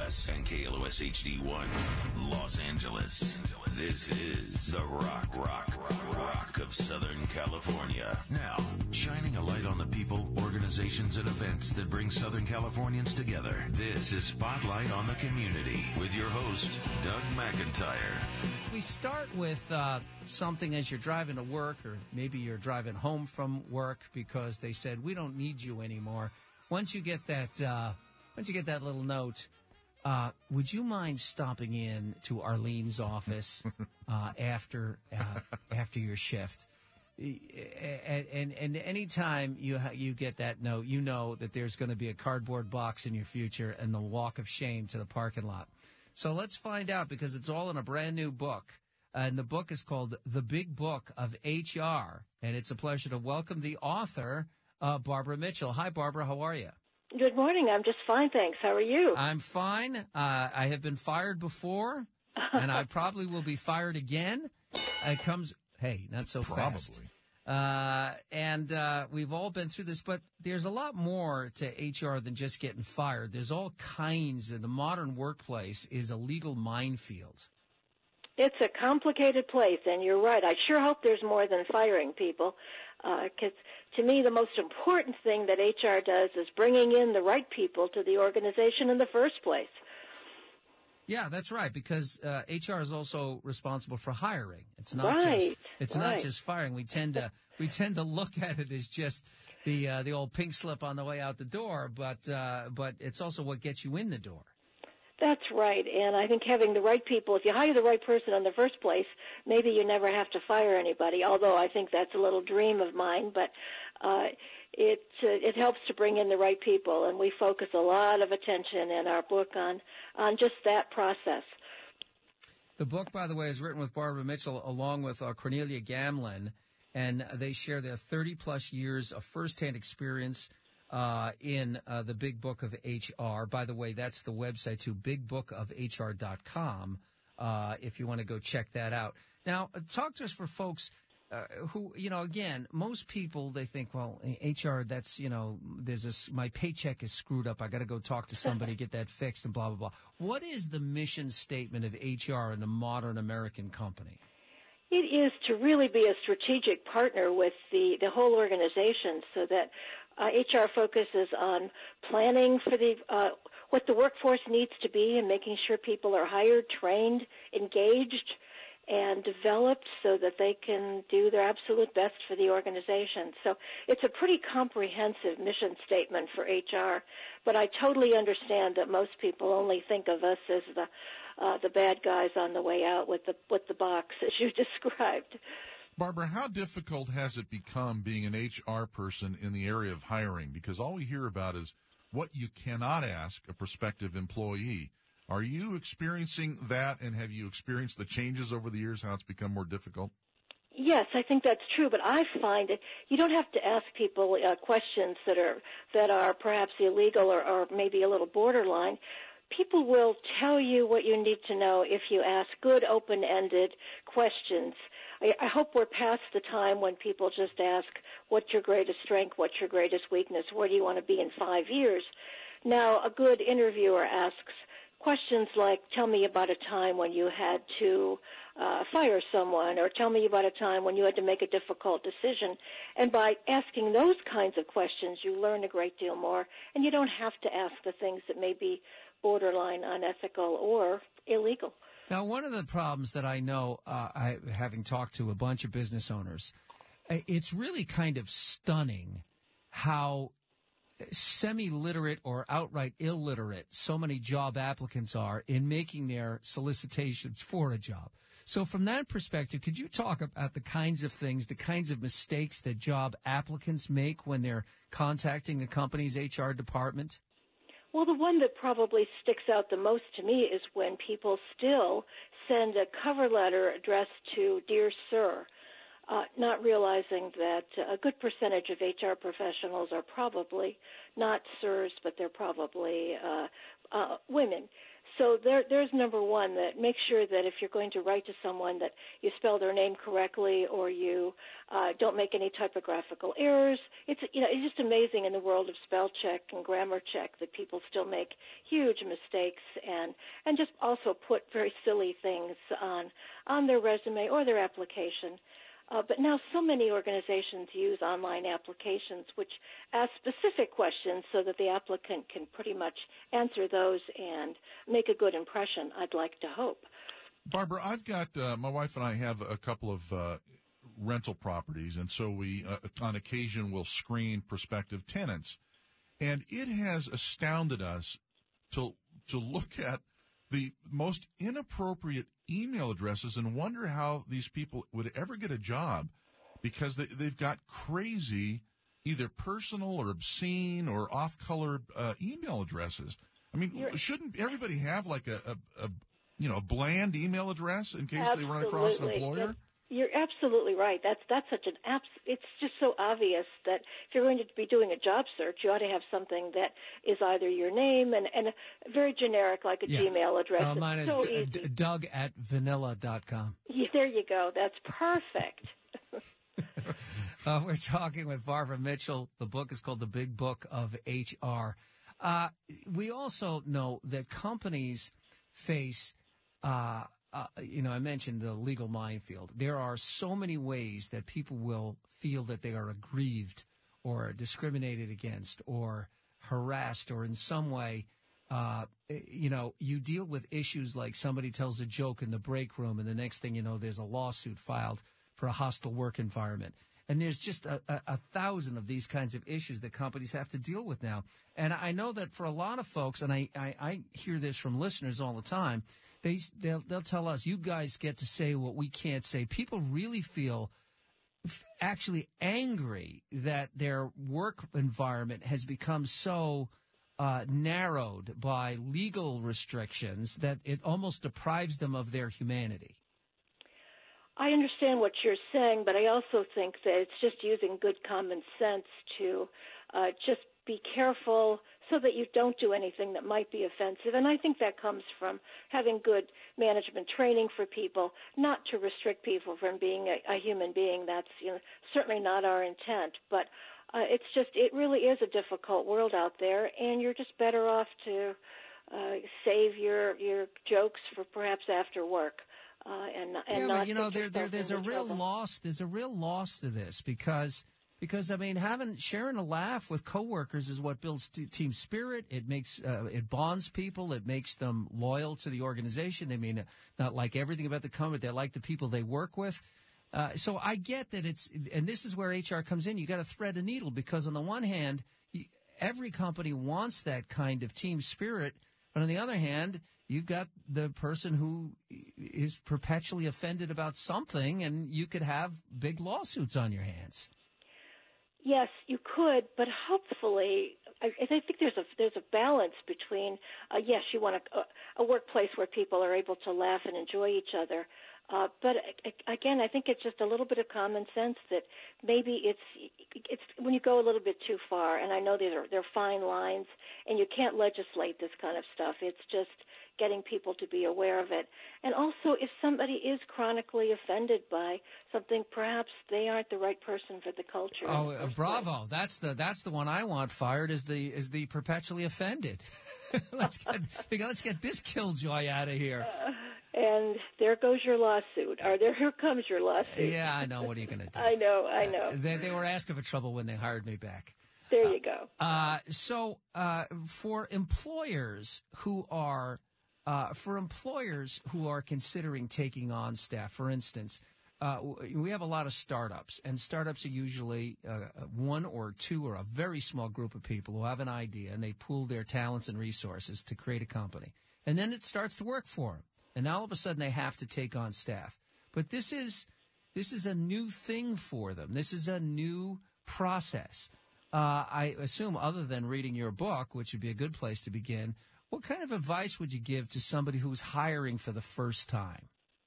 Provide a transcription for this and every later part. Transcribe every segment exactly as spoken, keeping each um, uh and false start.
S and K L O S H D one, Los Angeles. This is the Rock, Rock, Rock, Rock of Southern California. Now, shining a light on the people, organizations, and events that bring Southern Californians together. This is Spotlight on the Community with your host, Doug McIntyre. We start with uh, something as you're driving to work, or maybe you're driving home from work because they said, we don't need you anymore. Once you get that, uh, once you get that little note, uh, would you mind stopping in to Arlene's office uh, after uh, after your shift? And, and, and anytime you ha- you get that note, you know that there's going to be a cardboard box in your future and the walk of shame to the parking lot. So let's find out, because it's all in a brand new book. And the book is called The Big Book of H R. And it's a pleasure to welcome the author, uh, Barbara Mitchell. Hi, Barbara. How are you? Good morning. I'm just fine, thanks. How are you? I'm fine. Uh, I have been fired before, and I probably will be fired again. It comes, hey, not so probably. fast. Uh, and uh, we've all been through this, but there's a lot more to H R than just getting fired. There's all kinds of, the modern workplace is a legal minefield. It's a complicated place, and you're right. I sure hope there's more than firing people, because uh, to me the most important thing that H R does is bringing in the right people to the organization in the first place. Yeah, that's right, because uh, H R is also responsible for hiring. It's not right, just it's right. not just firing. We tend to we tend to look at it as just the uh, the old pink slip on the way out the door, but uh, but it's also what gets you in the door. That's right, and I think having the right people, if you hire the right person in the first place, maybe you never have to fire anybody, although I think that's a little dream of mine, but uh, it uh, it helps to bring in the right people, and we focus a lot of attention in our book on, on just that process. The book, by the way, is written with Barbara Mitchell along with uh, Cornelia Gamlin, and they share their thirty-plus years of firsthand experience Uh, in uh, the Big Book of H R. By the way, that's the website too, big book of H R dot com, uh, if you want to go check that out. Now, uh, talk to us for folks uh, who, you know, again, most people, they think, well, H R, that's, you know, there's this, my paycheck is screwed up. I got to go talk to somebody, get that fixed, and blah, blah, blah. What is the mission statement of H R in a modern American company? It is to really be a strategic partner with the, the whole organization, so that uh, H R focuses on planning for the uh, what the workforce needs to be and making sure people are hired, trained, engaged, and developed so that they can do their absolute best for the organization. So it's a pretty comprehensive mission statement for H R, but I totally understand that most people only think of us as the uh, the bad guys on the way out with the with the box, as you described. Barbara, how difficult has it become being an H R person in the area of hiring? Because all we hear about is what you cannot ask a prospective employee. Are you experiencing that, and have you experienced the changes over the years, how it's become more difficult? Yes, I think that's true, but I find it, you don't have to ask people uh, questions that are that are perhaps illegal or, or maybe a little borderline. People will tell you what you need to know if you ask good, open-ended questions. I, I hope we're past the time when people just ask, what's your greatest strength, what's your greatest weakness, where do you want to be in five years? Now, a good interviewer asks questions like, tell me about a time when you had to uh, fire someone, or tell me about a time when you had to make a difficult decision. And by asking those kinds of questions, you learn a great deal more, and you don't have to ask the things that may be borderline unethical or illegal. Now, one of the problems that I know, uh, I, having talked to a bunch of business owners, it's really kind of stunning how semi-literate or outright illiterate so many job applicants are in making their solicitations for a job. So from that perspective, could you talk about the kinds of things, the kinds of mistakes that job applicants make when they're contacting a company's H R department? Well, the one that probably sticks out the most to me is when people still send a cover letter addressed to Dear Sir. uh, not realizing that a good percentage of H R professionals are probably not S I Rs, but they're probably uh, uh, women. So there, there's number one, that make sure that if you're going to write to someone that you spell their name correctly, or you uh, don't make any typographical errors. It's, you know, it's just amazing in the world of spell check and grammar check that people still make huge mistakes and, and just also put very silly things on, on their resume or their application. Uh, but now so many organizations use online applications which ask specific questions so that the applicant can pretty much answer those and make a good impression, I'd like to hope. Barbara, I've got, uh, my wife and I have a couple of uh, rental properties, and so we, uh, on occasion, will screen prospective tenants. And it has astounded us to to look at the most inappropriate email addresses and wonder how these people would ever get a job, because they, they've got crazy, either personal or obscene or off-color uh, email addresses. I mean, You're, shouldn't everybody have like a, a, a you know a bland email address in case absolutely. they run across an employer? That's, you're absolutely right. That's that's such an abs- it's just so obvious that if you're going to be doing a job search, you ought to have something that is either your name and, and very generic, like a yeah. Gmail address. Uh, mine it's is so d- easy. D- Doug at vanilla dot com. Yeah, there you go. That's perfect. uh, we're talking with Barbara Mitchell. The book is called The Big Book of H R. Uh, we also know that companies face, uh, uh, you know, I mentioned the legal minefield. There are so many ways that people will feel that they are aggrieved or discriminated against or harassed or in some way, uh, you know, you deal with issues like somebody tells a joke in the break room and the next thing you know, there's a lawsuit filed for a hostile work environment. And there's just a, a, a thousand of these kinds of issues that companies have to deal with now. And I know that for a lot of folks, and I, I, I hear this from listeners all the time, they, they'll, they'll tell us, you guys get to say what we can't say. People really feel f- actually angry that their work environment has become so uh, narrowed by legal restrictions that it almost deprives them of their humanity. I understand what you're saying, but I also think that it's just using good common sense to uh, just be careful so that you don't do anything that might be offensive. And I think that comes from having good management training for people, not to restrict people from being a, a human being. That's, you know, certainly not our intent. But uh, it's just, it really is a difficult world out there, and you're just better off to uh, save your, your jokes for perhaps after work. Uh, and, and yeah, not but you know, there, there, yourself there's a into real trouble. loss. There's a real loss to this because, because I mean, having sharing a laugh with coworkers is what builds t- team spirit. It makes uh, it bonds people. It makes them loyal to the organization. They may not like everything about the company. They like the people they work with. Uh, so I get that it's, and this is where H R comes in. You got to thread a needle because on the one hand, you, every company wants that kind of team spirit, but on the other hand, you've got the person who is perpetually offended about something, and you could have big lawsuits on your hands. Yes, you could, but hopefully, I, I think there's a there's a balance between. Uh, yes, you want a, a workplace where people are able to laugh and enjoy each other. Uh, but again, I think it's just a little bit of common sense that maybe it's it's when you go a little bit too far. And I know there are there are fine lines, and you can't legislate this kind of stuff. It's just getting people to be aware of it. And also, if somebody is chronically offended by something, perhaps they aren't the right person for the culture. Oh, uh, bravo! That's the that's the one I want fired. Is the is the perpetually offended? let's get let's get this killjoy out of here. Uh, and there goes your lawsuit, or there here comes your lawsuit. Yeah, I know. What are you going to do? I know, I know. Uh, they, they were asking for trouble when they hired me back. There you go. Uh, so uh, for employers who are uh, for employers who are considering taking on staff, for instance, uh, we have a lot of startups, and startups are usually uh, one or two or a very small group of people who have an idea, and they pool their talents and resources to create a company, and then it starts to work for them. And now all of a sudden they have to take on staff. But this is this is a new thing for them. This is a new process. Uh, I assume other than reading your book, which would be a good place to begin, what kind of advice would you give to somebody who's hiring for the first time?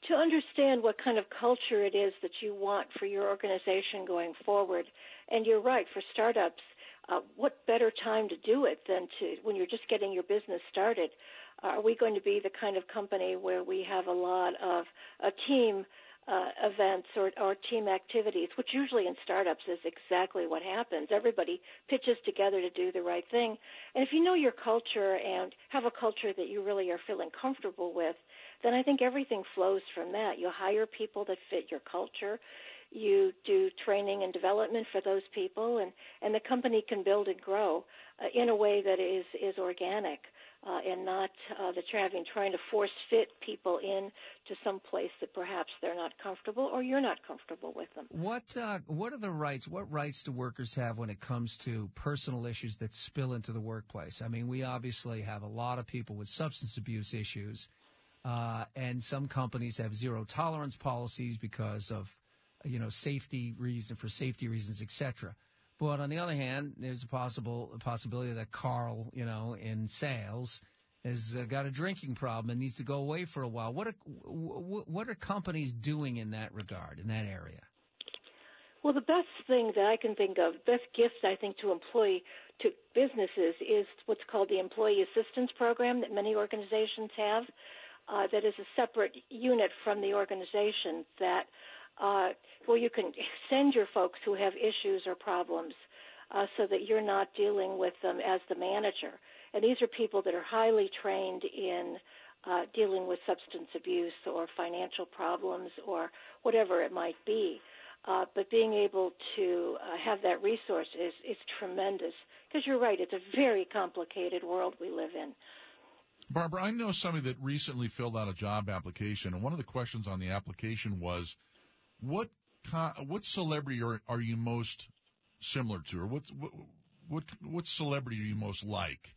to understand what kind of culture it is that you want for your organization going forward. And you're right, for startups, uh, what better time to do it than to when you're just getting your business started? Uh, are we going to be the kind of company where we have a lot of uh, team uh, events or, or team activities, which usually in startups is exactly what happens. Everybody pitches together to do the right thing. And if you know your culture and have a culture that you really are feeling comfortable with, then I think everything flows from that. You hire people that fit your culture. You do training and development for those people, and, and the company can build and grow uh, in a way that is, is organic uh, and not uh, that you're having trying to force fit people in to some place that perhaps they're not comfortable or you're not comfortable with them. What uh, what are the rights? What rights do workers have when it comes to personal issues that spill into the workplace? I mean, we obviously have a lot of people with substance abuse issues, uh, and some companies have zero tolerance policies because of you know, safety reason for safety reasons, et cetera. But on the other hand, there's a possible a possibility that Carl, you know, in sales, has uh, got a drinking problem and needs to go away for a while. What are, what are companies doing in that regard, in that area? Well, the best thing that I can think of, best gift I think to employee to businesses is what's called the Employee Assistance Program that many organizations have. Uh, that is a separate unit from the organization that. Uh, where you can send your folks who have issues or problems uh, so that you're not dealing with them as the manager. And these are people that are highly trained in uh, dealing with substance abuse or financial problems or whatever it might be. Uh, but being able to uh, have that resource is, is tremendous because you're right, it's a very complicated world we live in. Barbara, I know somebody that recently filled out a job application, and one of the questions on the application was, What what celebrity are, are you most similar to, or what what what what celebrity are you most like?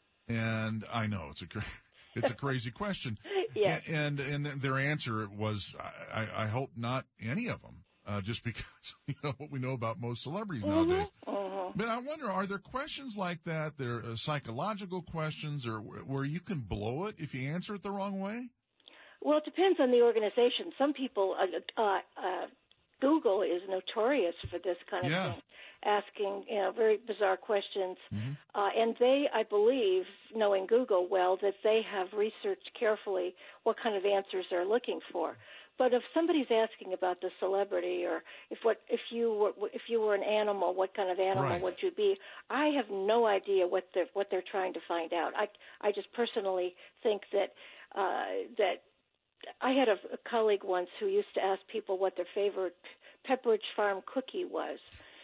And I know it's a it's a crazy question. Yeah. And and their answer was, I, I hope not any of them, uh, just because you know what we know about most celebrities mm-hmm. nowadays. Mm-hmm. But I wonder, are there questions like that? There are psychological questions, or where you can blow it if you answer it the wrong way? Well, it depends on the organization. Some people, uh, uh, uh, Google is notorious for this kind of yeah. thing, asking you know very bizarre questions. Mm-hmm. Uh, and they, I believe, knowing Google well, that they have researched carefully what kind of answers they're looking for. But if somebody's asking about the celebrity, or if what if you were if you were an animal, what kind of animal right. would you be? I have no idea what they're what they're trying to find out. I I just personally think that uh, that. I had a, a colleague once who used to ask people what their favorite Pepperidge Farm cookie was.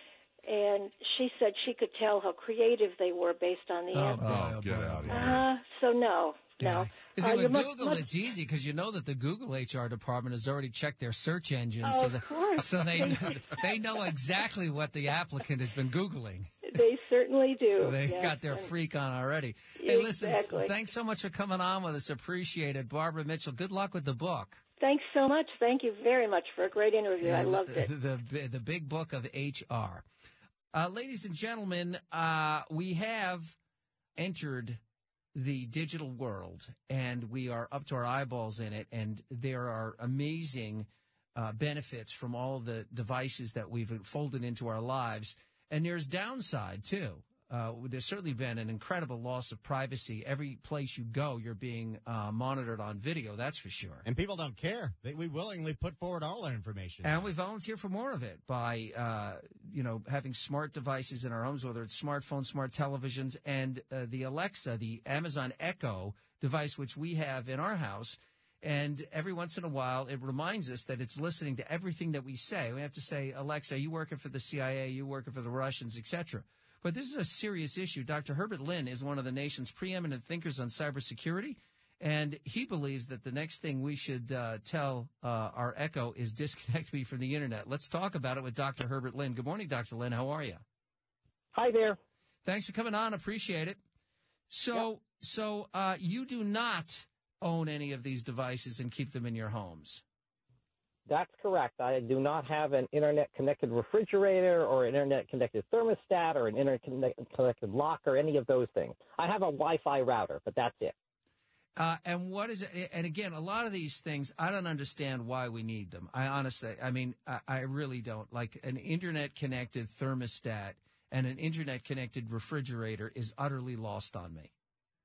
And she said she could tell how creative they were based on the oh, answer. Oh, boy, get boy, out of boy. here. Uh, so no, Yeah. no. Is it Uh, with much, Google, much, it's easy because you know that the Google H R department has already checked their search engine, Oh, so, of the, course. so they know, they know exactly what the applicant has been Googling. They certainly do. They yes. got their And freak on already. Hey, listen, exactly. thanks so much for coming on with us. Appreciate it. Barbara Mitchell, good luck with the book. Thanks so much. Thank you very much for a great interview. I the, loved it. The, the, the big book of H R. Uh, ladies and gentlemen, uh, we have entered the digital world, and we are up to our eyeballs in it, and there are amazing uh, benefits from all the devices that we've folded into our lives. And there's downside, too. Uh, there's certainly been an incredible loss of privacy. Every place you go, you're being uh, monitored on video, that's for sure. And people don't care. They, we willingly put forward all our information. And we volunteer for more of it by, uh, you know, having smart devices in our homes, whether it's smartphones, smart televisions, and uh, the Alexa, the Amazon Echo device, which we have in our house. And every once in a while, it reminds us that it's listening to everything that we say. We have to say, Alexa, are you working for the C I A? Are you working for the Russians, et cetera? But this is a serious issue. Doctor Herbert Lin is one of the nation's preeminent thinkers on cybersecurity, and he believes that the next thing we should uh, tell uh, our Echo is disconnect me from the Internet. Let's talk about it with Doctor Herbert Lin. Good morning, Doctor Lin. How are you? Hi there. Thanks for coming on. Appreciate it. So, yep. so uh, you do not own any of these devices and keep them in your homes? That's correct. I do not have an internet-connected refrigerator or an internet-connected thermostat or an internet-connected lock or any of those things. I have a Wi-Fi router, but that's it. Uh, and what is it? And again, a lot of these things, I don't understand why we need them. I honestly, I mean, I, I really don't. Like an internet-connected thermostat and an internet-connected refrigerator is utterly lost on me.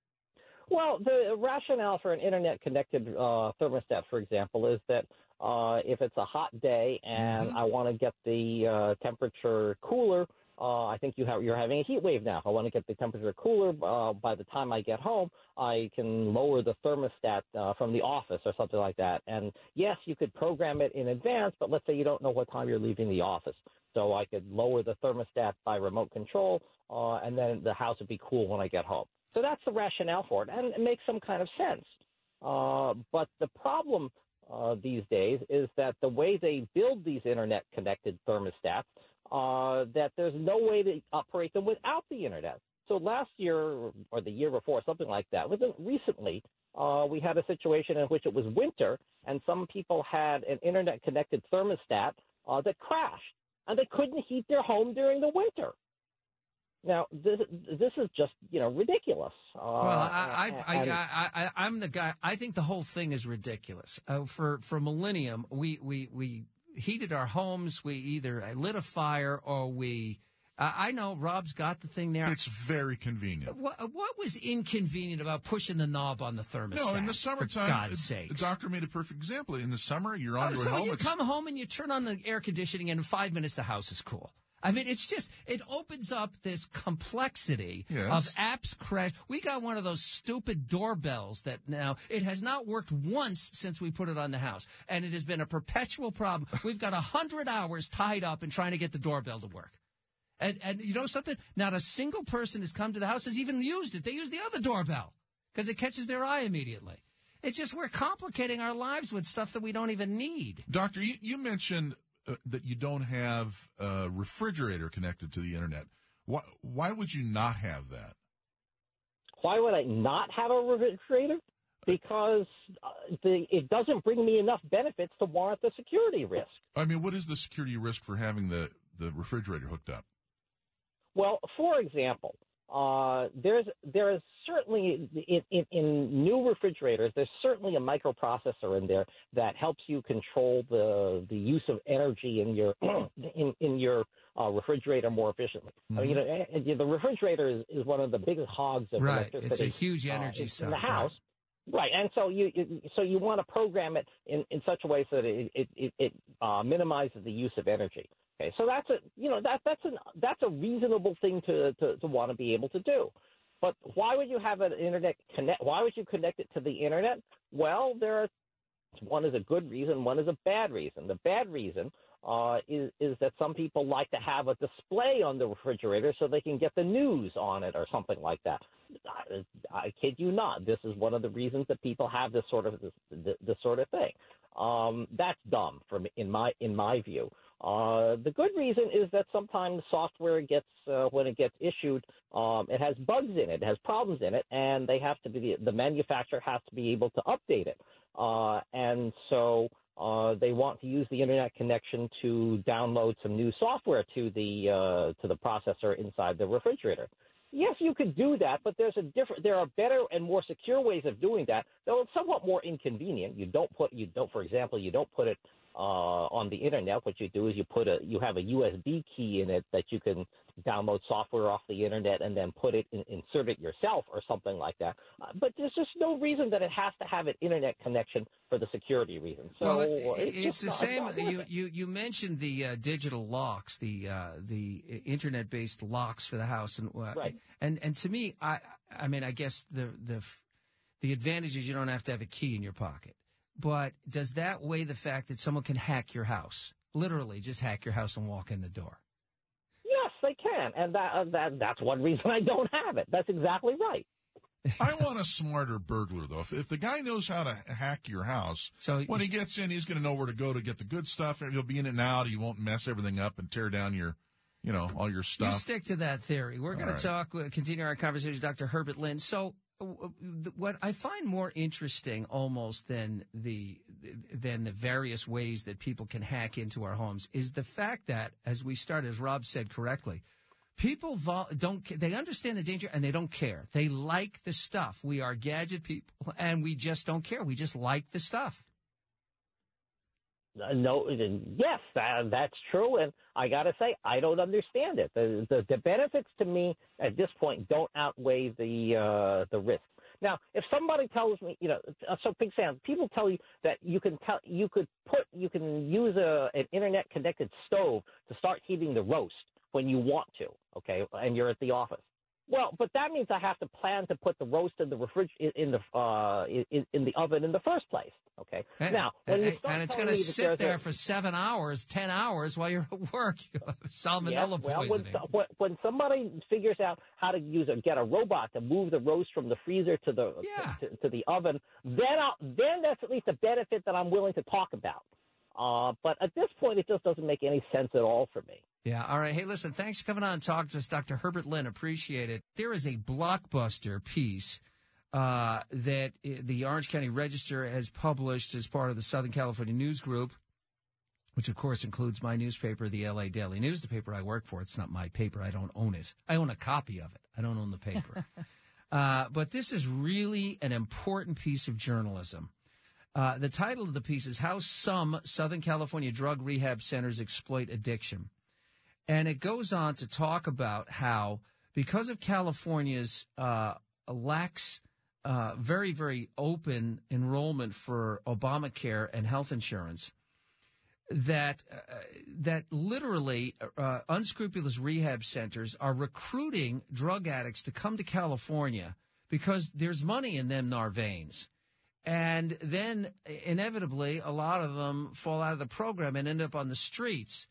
Well, the rationale for an internet-connected uh, thermostat, for example, is that uh, if it's a hot day and Mm-hmm. I want to get the uh, temperature cooler, uh, I think you have, you're having a heat wave now. I want to get the temperature cooler. Uh, by the time I get home, I can lower the thermostat uh, from the office or something like that. And yes, you could program it in advance, but let's say you don't know what time you're leaving the office. So I could lower the thermostat by remote control, uh, and then the house would be cool when I get home. So that's the rationale for it, and it makes some kind of sense. Uh, but the problem uh, these days is that the way they build these internet-connected thermostats, uh, that there's no way to operate them without the internet. So last year or the year before, something like that, within, recently, uh, we had a situation in which it was winter, and some people had an internet-connected thermostat uh, that crashed, and they couldn't heat their home during the winter. Now, this this is just, you know, ridiculous. Uh, Well, I, I, and, I, I, I, I'm the guy. I think the whole thing is ridiculous. Uh, for for millennium, we, we, we heated our homes. We either lit a fire or we. Uh, I know Rob's got the thing there. It's very convenient. What, what was inconvenient about pushing the knob on the thermostat? No, in the for summertime, God's the sakes. doctor made a perfect example. In the summer, you're on Oh, your so home. you it's- come home and you turn on the air conditioning, and in five minutes the house is cool. I mean, it's just, it opens up this complexity Yes. of apps crash. We got one of those stupid doorbells that now, it has not worked once since we put it on the house. And it has been a perpetual problem. We've got a hundred hours tied up in trying to get the doorbell to work. And, and you know something? Not a single person has come to the house, has even used it. They use the other doorbell because it catches their eye immediately. It's just, we're complicating our lives with stuff that we don't even need. Doctor, you, you mentioned uh, that you don't have a refrigerator connected to the internet. Why, why would you not have that? why would I not have a refrigerator? Because uh, the, it doesn't bring me enough benefits to warrant the security risk. I mean, what is the security risk for having the, the refrigerator hooked up? Well, for example, uh, there's there is certainly in, in, in new refrigerators, there's certainly a microprocessor in there that helps you control the the use of energy in your in in your uh, refrigerator more efficiently. Mm-hmm. I mean, you know, the refrigerator is, is one of the biggest hogs of right. electricity. It's a huge energy uh, suck in the house. Right. Right, and so you, you so you want to program it in, in such a way so that it it, it, it uh, minimizes the use of energy. Okay, so that's a you know that that's an that's a reasonable thing to, to, to want to be able to do. But why would you have an internet connect? Why would you connect it to the internet? Well, there are one is a good reason, one is a bad reason. The bad reason uh, is is that some people like to have a display on the refrigerator so they can get the news on it or something like that. I, I kid you not. This is one of the reasons that people have this sort of this, this sort of thing. Um, that's dumb, from in my in my view. Uh, the good reason is that sometimes software gets uh, when it gets issued, um, it has bugs in it, it has problems in it, and they have to be the manufacturer has to be able to update it. Uh, and so uh, they want to use the internet connection to download some new software to the uh, to the processor inside the refrigerator. Yes, you could do that, but there's a different. There are better and more secure ways of doing that. Though it's somewhat more inconvenient. You don't put you don't, for example, you don't put it uh, on the internet. What you do is you put a you have a U S B key in it that you can download software off the internet and then put it in, insert it yourself or something like that. Uh, but there's just no reason that it has to have an internet connection for the security reason. So well, it, it's, it's the not, same. It's not you, you you mentioned the uh, digital locks, the uh, the internet based locks for the house, and uh, right. and and to me, I I mean, I guess the the the advantage is you don't have to have a key in your pocket. But does that weigh the fact that someone can hack your house, literally just hack your house and walk in the door? Yes, they can, and that, uh, that that's one reason I don't have it. That's exactly right. I want a smarter burglar, though. If, if the guy knows how to hack your house, so when he gets in, he's going to know where to go to get the good stuff. He'll be in and out. He won't mess everything up and tear down your, you know, all your stuff. You stick to that theory. We're going right. to talk, uh, continue our conversation with Doctor Herbert Lynn. So uh, what I find more interesting almost than the than the various ways that people can hack into our homes is the fact that, as we started, as Rob said correctly, People vol- don't. They understand the danger and they don't care. They like the stuff. We are gadget people, and we just don't care. We just like the stuff. Uh, no, yes, that, that's true, and I got to say, I don't understand it. The, the the benefits to me at this point don't outweigh the uh, the risk. Now, if somebody tells me, you know, so big Sam, people tell you that you can tell you could put you can use a an internet connected stove to start heating the roast when you want to, okay, and you're at the office. Well, but that means I have to plan to put the roast in the refrig- in the uh, in, in the oven in the first place. Okay. And, now, when and, you start and it's going to to sit there a, for seven hours, ten hours while you're at work. Salmonella yeah, well, poisoning. When, when somebody figures out how to use a get a robot to move the roast from the freezer to the yeah. to, to the oven, then I'll, then that's at least a benefit that I'm willing to talk about. Uh, but at this point, it just doesn't make any sense at all for me. Yeah. All right. Hey, listen, thanks for coming on and talking to us, Doctor Herbert Lynn. Appreciate it. There is a blockbuster piece uh, that the Orange County Register has published as part of the Southern California News Group, which, of course, includes my newspaper, the L A Daily News, the paper I work for. It's not my paper. I don't own it. I own a copy of it. I don't own the paper. uh, but this is really an important piece of journalism. Uh, the title of the piece is How Some Southern California Drug Rehab Centers Exploit Addiction. And it goes on to talk about how, because of California's uh, lax, uh, very, very open enrollment for Obamacare and health insurance, that uh, that literally uh, unscrupulous rehab centers are recruiting drug addicts to come to California because there's money in them nar veins. And then, inevitably, a lot of them fall out of the program and end up on the streets.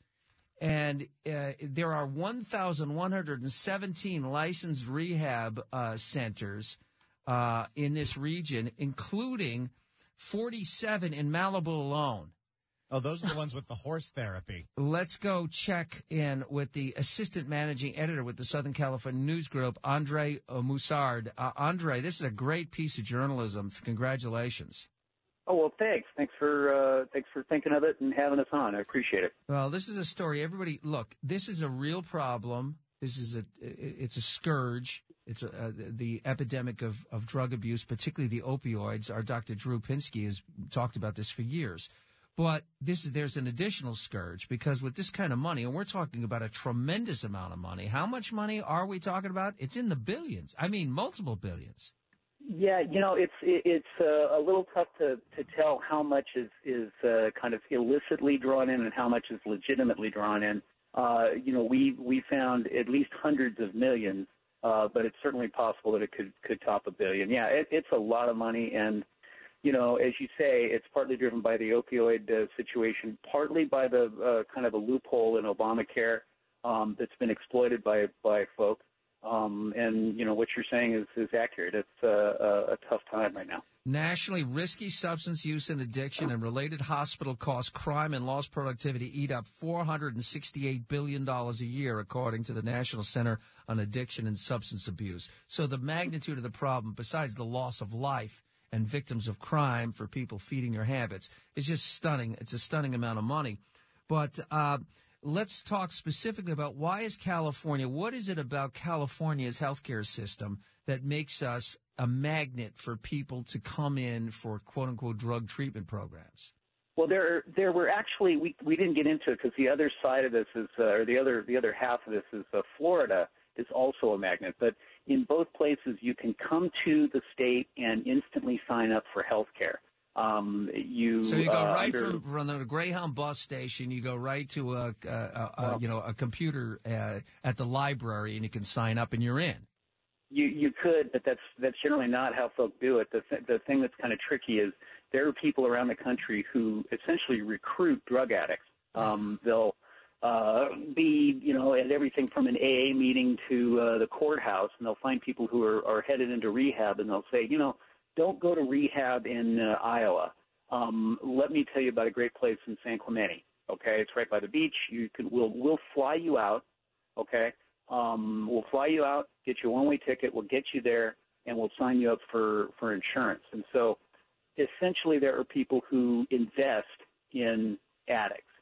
And uh, there are one thousand one hundred seventeen licensed rehab uh, centers uh, in this region, including forty-seven in Malibu alone. Oh, those are the ones with the horse therapy. Let's go check in with the assistant managing editor with the Southern California News Group, Andre Moussard. Uh, Andre, this is a great piece of journalism. Congratulations. Oh, well, thanks. Thanks for uh, thanks for thinking of it and having us on. I appreciate it. Well, this is a story. Everybody, look, this is a real problem. This is a it's a scourge. It's a, uh, the epidemic of, of drug abuse, particularly the opioids. Our Doctor Drew Pinsky has talked about this for years. But this is there's an additional scourge because with this kind of money, and we're talking about a tremendous amount of money. How much money are we talking about? It's in the billions. I mean, multiple billions. Yeah, you know, it's it's uh, a little tough to, to tell how much is is uh, kind of illicitly drawn in and how much is legitimately drawn in. Uh, you know, we we found at least hundreds of millions, uh, but it's certainly possible that it could could top a billion. Yeah, it, it's a lot of money, and you know, as you say, it's partly driven by the opioid uh, situation, partly by the uh, kind of a loophole in Obamacare um, that's been exploited by by folks. Um, and, you know, what you're saying is, is accurate. It's uh, a, a tough time right now. Nationally, risky substance use and addiction and related hospital costs, crime, and lost productivity eat up four hundred sixty-eight billion dollars a year, according to the National Center on Addiction and Substance Abuse. So the magnitude of the problem, besides the loss of life and victims of crime for people feeding their habits, is just stunning. It's a stunning amount of money. But uh, let's talk specifically about why is California, what is it about California's healthcare system that makes us a magnet for people to come in for quote-unquote drug treatment programs? Well, there there were actually, we, we didn't get into it because the other side of this is, uh, or the other the other half of this is uh, Florida is also a magnet. But in both places, you can come to the state and instantly sign up for health care. Um, you, so you go uh, right under, from, from the Greyhound bus station, you go right to a, a, a, a you know a computer uh, at the library, and you can sign up, and you're in. You you could, but that's that's generally not how folks do it. The th- the thing that's kind of tricky is there are people around the country who essentially recruit drug addicts. Um, they'll uh, be you know at everything from an A A meeting to uh, the courthouse, and they'll find people who are, are headed into rehab, and they'll say, you know, don't go to rehab in uh, Iowa. Um, let me tell you about a great place in San Clemente. Okay, it's right by the beach. You can we'll we'll fly you out. Okay, um, we'll fly you out, get you a one-way ticket. We'll get you there, and we'll sign you up for for insurance. And so, essentially, there are people who invest in addicts.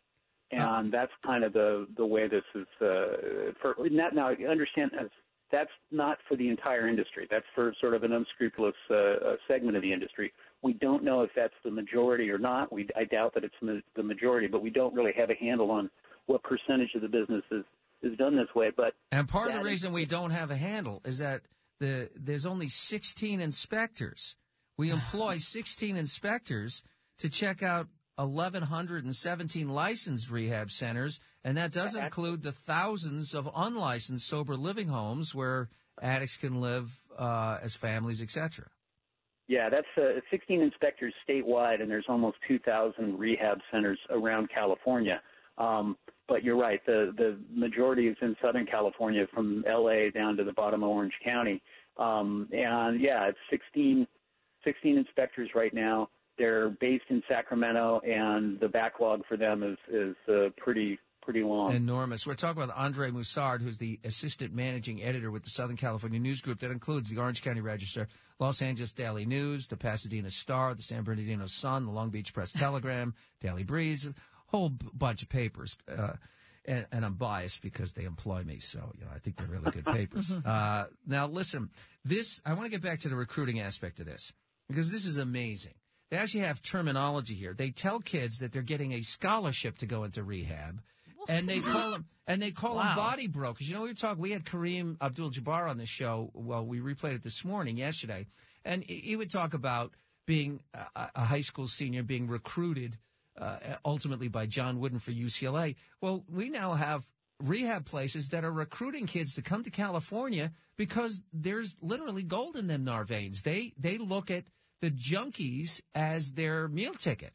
And that's kind of the, the way this is, uh, for, now, now understand that's, that's not for the entire industry. That's for sort of an unscrupulous, uh, uh, segment of the industry. We don't know if that's the majority or not. We, I doubt that it's ma- the majority, but we don't really have a handle on what percentage of the business is, is done this way. But and part of the reason we don't have a handle is that the there's only sixteen inspectors. We employ sixteen inspectors to check out eleven seventeen licensed rehab centers, and that doesn't include the thousands of unlicensed sober living homes where addicts can live uh, as families, et cetera. Yeah, that's uh, sixteen inspectors statewide, and there's almost two thousand rehab centers around California. Um, but you're right, the, the majority is in Southern California from L A down to the bottom of Orange County. Um, and, yeah, it's sixteen, sixteen inspectors right now. They're based in Sacramento, and the backlog for them is, is uh, pretty pretty long. Enormous. We're talking about Andre Moussard, who's the assistant managing editor with the Southern California News Group that includes the Orange County Register, Los Angeles Daily News, the Pasadena Star, the San Bernardino Sun, the Long Beach Press Telegram, Daily Breeze, a whole b- bunch of papers. Uh, and, and I'm biased because they employ me, so you know I think they're really good papers. uh, now, listen, this I want to get back to the recruiting aspect of this because this is amazing. They actually have terminology here. They tell kids that they're getting a scholarship to go into rehab. And they call them, and they call wow. them body brokers. You know, we were talking. We had Kareem Abdul-Jabbar on the show. Well, we replayed it this morning, yesterday, and he would talk about being a, a high school senior, being recruited uh, ultimately by John Wooden for U C L A. Well, we now have rehab places that are recruiting kids to come to California because there's literally gold in them nar veins. They they look at the junkies as their meal ticket.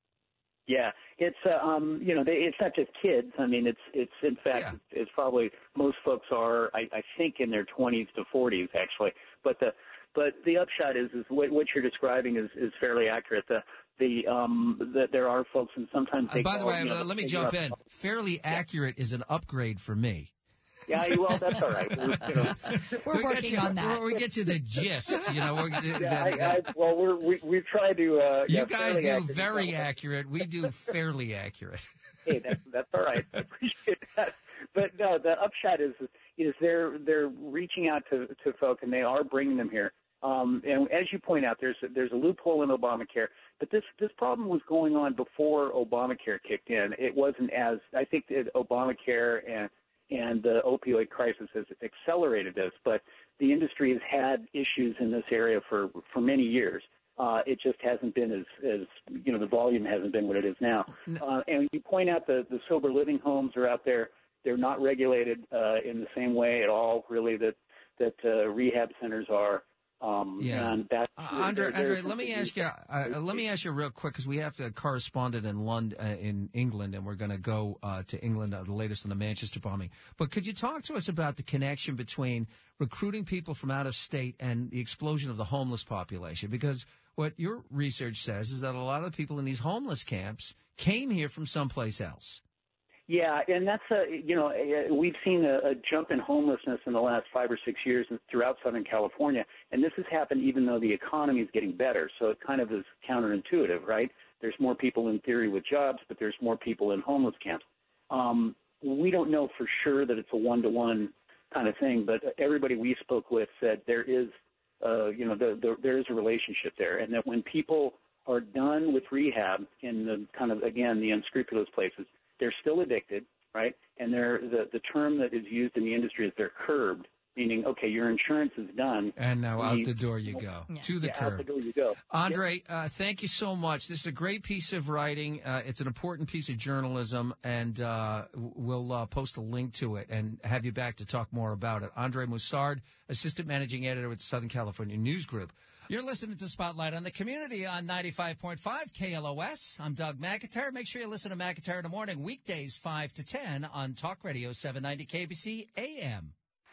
Yeah, it's uh, um, you know, they, it's not just kids. I mean, it's it's in fact, yeah. it's, it's probably most folks are, I, I think, in their twenties to forties actually. But the but the upshot is is what, what you're describing is, is fairly accurate. The the um that there are folks, and sometimes they. Uh, by call, the way, you know, let me jump in. Fairly accurate is an upgrade for me. Yeah, well, that's all right. We're, you know, we're we working you, on that. We get you the gist, you know. We're, yeah, that, I, I, well, we're, we we try to. Uh, you yeah, guys do accurate. very accurate. We do fairly accurate. Hey, that's that's all right. I appreciate that. But no, the upshot is is they're they're reaching out to to folk, and they are bringing them here. Um, and as you point out, there's there's a loophole in Obamacare, but this this problem was going on before Obamacare kicked in. It wasn't as I think that Obamacare and and the opioid crisis has accelerated this, but the industry has had issues in this area for, for many years. Uh, it just hasn't been as, as, you know, the volume hasn't been what it is now. Uh, and you point out the, the sober living homes are out there. They're not regulated uh, in the same way at all, really, that, that uh, rehab centers are. Um, yeah, and that, uh, Andre, there, Andre, let me ask you. Uh, let me ask you real quick because we have a correspondent in London, uh, in England, and we're going to go uh, to England. Uh, the latest on the Manchester bombing. But could you talk to us about the connection between recruiting people from out of state and the explosion of the homeless population? Because what your research says is that a lot of the people in these homeless camps came here from someplace else. Yeah, and that's a, you know, we've seen a, a jump in homelessness in the last five or six years throughout Southern California, and this has happened even though the economy is getting better. So it kind of is counterintuitive, right? There's more people in theory with jobs, but there's more people in homeless camps. Um, we don't know for sure that it's a one-to-one kind of thing, but everybody we spoke with said there is, uh, you know, the, the, there is a relationship there, and that when people are done with rehab in the kind of, again, the unscrupulous places, they're still addicted, right? And they're, the, the term that is used in the industry is they're curbed, meaning, okay, your insurance is done. And now out the door you go. Yeah. To the yeah, curb. out the door you go. Andre, uh, thank you so much. This is a great piece of writing. Uh, it's an important piece of journalism, and uh, we'll uh, post a link to it and have you back to talk more about it. Andre Moussard, Assistant Managing Editor with Southern California News Group. You're listening to Spotlight on the Community on ninety-five point five K L O S. I'm Doug McIntyre. Make sure you listen to McIntyre in the morning, weekdays five to ten on Talk Radio seven ninety K B C A M.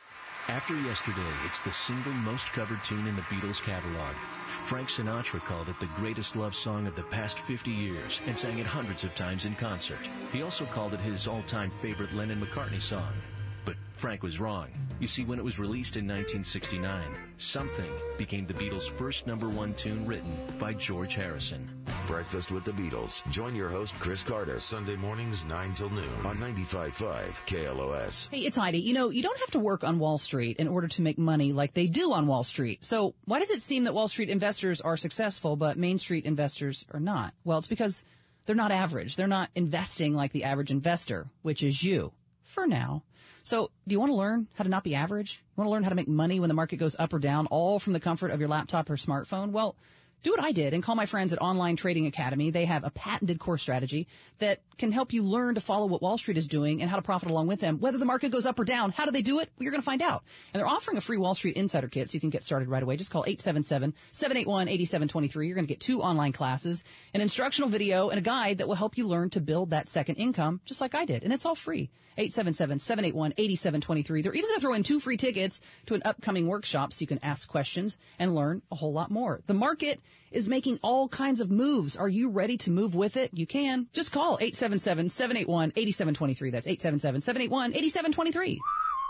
After Yesterday, it's the single most covered tune in the Beatles catalog. Frank Sinatra called it the greatest love song of the past fifty years and sang it hundreds of times in concert. He also called it his all-time favorite Lennon-McCartney song. But Frank was wrong. You see, when it was released in nineteen sixty-nine, Something became the Beatles' first number one tune written by George Harrison. Breakfast with the Beatles. Join your host, Chris Carter, Sunday mornings, nine till noon on ninety-five point five K L O S. Hey, it's Heidi. You know, you don't have to work on Wall Street in order to make money like they do on Wall Street. So why does it seem that Wall Street investors are successful, but Main Street investors are not? Well, it's because they're not average. They're not investing like the average investor, which is you, for now. So do you want to learn how to not be average? You want to learn how to make money when the market goes up or down, all from the comfort of your laptop or smartphone? Well, do what I did and call my friends at Online Trading Academy. They have a patented course strategy that can help you learn to follow what Wall Street is doing and how to profit along with them. Whether the market goes up or down, how do they do it? Well, you're going to find out. And they're offering a free Wall Street Insider Kit, so you can get started right away. Just call eight seven seven, seven eight one, eight seven two three. You're going to get two online classes, an instructional video, and a guide that will help you learn to build that second income, just like I did. And it's all free. eight seven seven, seven eight one, eight seven two three. They're even going to throw in two free tickets to an upcoming workshop so you can ask questions and learn a whole lot more. The market is making all kinds of moves. Are you ready to move with it? You can. Just call eight seven seven, seven eight one, eight seven two three. That's eight seven seven, seven eight one, eight seven two three.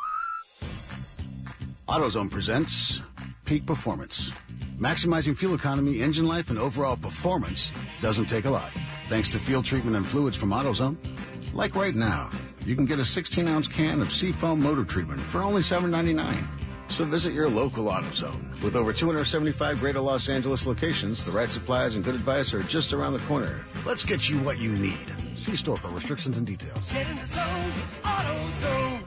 AutoZone presents Peak Performance. Maximizing fuel economy, engine life, and overall performance doesn't take a lot. Thanks to field treatment and fluids from AutoZone. Like right now, you can get a sixteen-ounce can of Seafoam motor treatment for only seven ninety-nine. So visit your local AutoZone. With over two hundred seventy-five greater Los Angeles locations, the right supplies and good advice are just around the corner. Let's get you what you need. See store for restrictions and details. Get in the zone, AutoZone.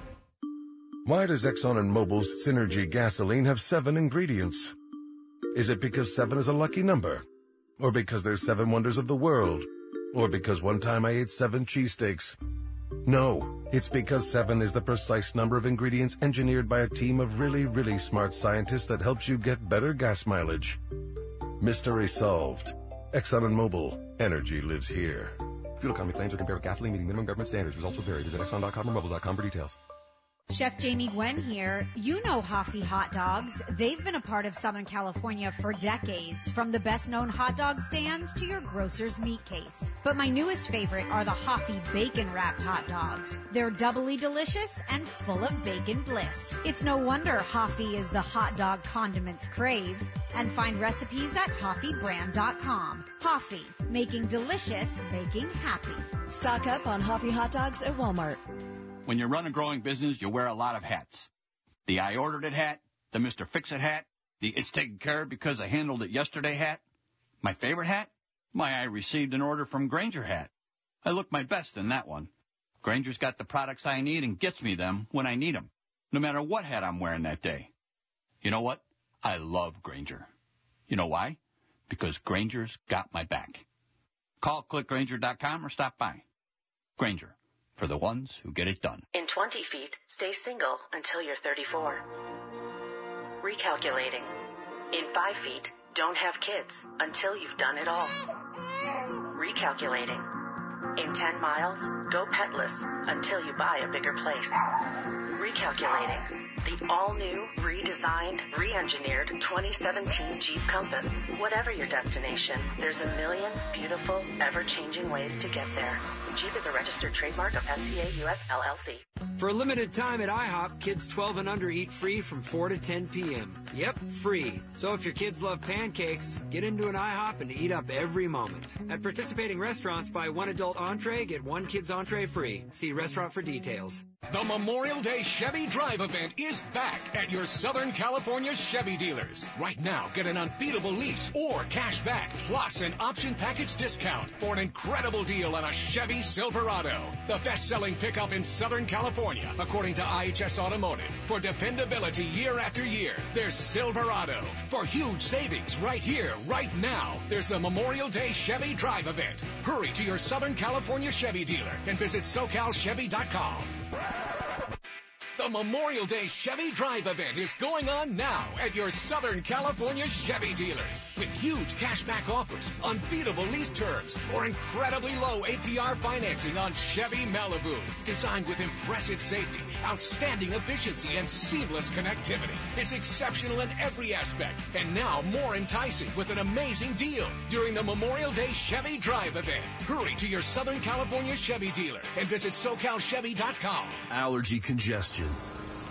Why does Exxon and Mobil's Synergy gasoline have seven ingredients? Is it because seven is a lucky number? Or because there's seven wonders of the world? Or because one time I ate seven cheesesteaks? No, it's because seven is the precise number of ingredients engineered by a team of really, really smart scientists that helps you get better gas mileage. Mystery solved. Exxon and Mobil. Energy lives here. Fuel economy claims are compared with gasoline meeting minimum government standards. Results will vary. Visit Exxon dot com or Mobil dot com for details. Chef Jamie Gwen here. You know Hoffy Hot Dogs. They've been a part of Southern California for decades, from the best-known hot dog stands to your grocer's meat case. But my newest favorite are the Hoffy Bacon-Wrapped Hot Dogs. They're doubly delicious and full of bacon bliss. It's no wonder Hoffy is the hot dog condiments crave. And find recipes at Hoffy Brand dot com. Hoffy, making delicious, making happy. Stock up on Hoffy Hot Dogs at Walmart. When you run a growing business, you wear a lot of hats. The I ordered it hat, the Mister Fix-It hat, the it's taken care of because I handled it yesterday hat. My favorite hat? My I received an order from Grainger hat. I look my best in that one. Grainger's got the products I need and gets me them when I need them, no matter what hat I'm wearing that day. You know what? I love Grainger. You know why? Because Grainger's got my back. Call click Grainger dot com or stop by. Grainger. For the ones who get it done. In twenty feet, stay single until you're thirty-four. Recalculating. In five feet, don't have kids until you've done it all. Recalculating. In ten miles, go petless until you buy a bigger place. Recalculating. The all-new, redesigned, re-engineered twenty seventeen Jeep Compass. Whatever your destination, there's a million beautiful, ever-changing ways to get there. Jeep is a registered trademark of S C A U S L L C. For a limited time at IHOP, kids twelve and under eat free from four to ten p.m. Yep, free. So if your kids love pancakes, get into an IHOP and eat up every moment. At participating restaurants, buy one adult entree, get one kid's entree free. See restaurant for details. The Memorial Day Chevy Drive event is back at your Southern California Chevy dealers. Right now, get an unbeatable lease or cash back, plus an option package discount for an incredible deal on a Chevy Silverado. The best-selling pickup in Southern California, according to I H S Automotive. For dependability year after year, there's Silverado. For huge savings right here, right now, there's the Memorial Day Chevy Drive event. Hurry to your Southern California Chevy dealer and visit SoCal Chevy dot com. The Memorial Day Chevy Drive event is going on now at your Southern California Chevy dealers with huge cashback offers, unbeatable lease terms, or incredibly low A P R financing on Chevy Malibu. Designed with impressive safety, outstanding efficiency, and seamless connectivity. It's exceptional in every aspect, and now more enticing with an amazing deal during the Memorial Day Chevy Drive event. Hurry to your Southern California Chevy dealer and visit SoCal Chevy dot com. Allergy, congestion,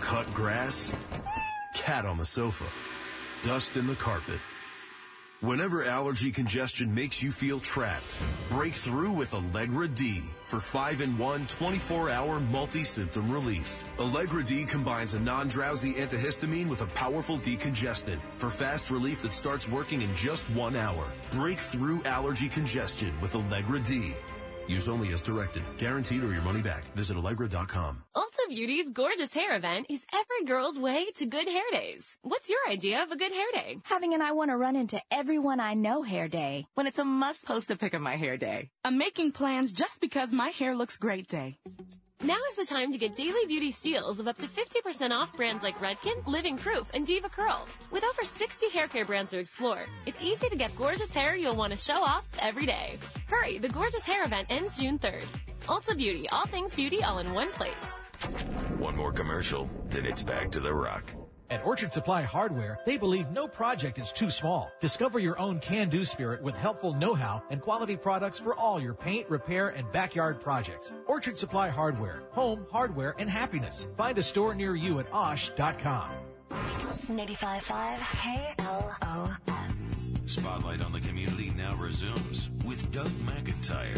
cut grass, cat on the sofa, dust in the carpet. Whenever allergy congestion makes you feel trapped, break through with Allegra D for five in one twenty-four hour multi-symptom relief. Allegra D combines a non-drowsy antihistamine with a powerful decongestant for fast relief that starts working in just one hour. Break through allergy congestion with Allegra D. Use only as directed. Guaranteed or your money back. Visit Allegra dot com. Ulta Beauty's Gorgeous Hair event is every girl's way to good hair days. What's your idea of a good hair day? Having an I want to run into everyone I know hair day. When it's a must post a pic of my hair day. A making plans just because my hair looks great day. Now is the time to get Daily Beauty steals of up to fifty percent off brands like Redken, Living Proof, and Diva Curl. With over sixty hair care brands to explore, it's easy to get gorgeous hair you'll want to show off every day. Hurry, the Gorgeous Hair event ends June third. Ulta Beauty, all things beauty all in one place. One more commercial, then it's back to the Rock. At Orchard Supply Hardware, they believe no project is too small. Discover your own can-do spirit with helpful know-how and quality products for all your paint, repair, and backyard projects. Orchard Supply Hardware, home, hardware, and happiness. Find a store near you at osh dot com. ninety-five point five K L O S. Spotlight on the Community now resumes with Doug McIntyre.